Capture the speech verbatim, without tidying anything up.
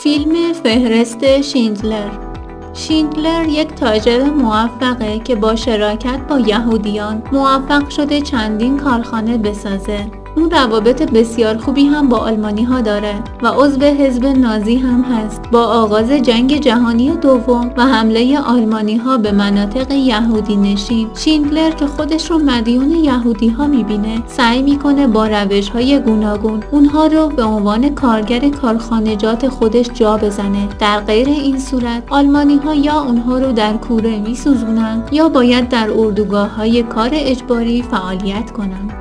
فیلم فهرست شیندلر. شیندلر یک تاجر موفقه که با شراکت با یهودیان موفق شده چندین کارخانه بسازه. اون روابط بسیار خوبی هم با آلمانی ها داره و عضو حزب نازی هم هست. با آغاز جنگ جهانی دوم و حمله آلمانی ها به مناطق یهودی نشین، شیندلر که خودش رو مدیون یهودی ها میبینه، سعی میکنه با روش های گوناگون اونها رو به عنوان کارگر کارخانجات خودش جا بزنه. در غیر این صورت آلمانی ها یا اونها رو در کوره میسوزونن یا باید در اردوگاه های کار اجباری فعالیت کنن.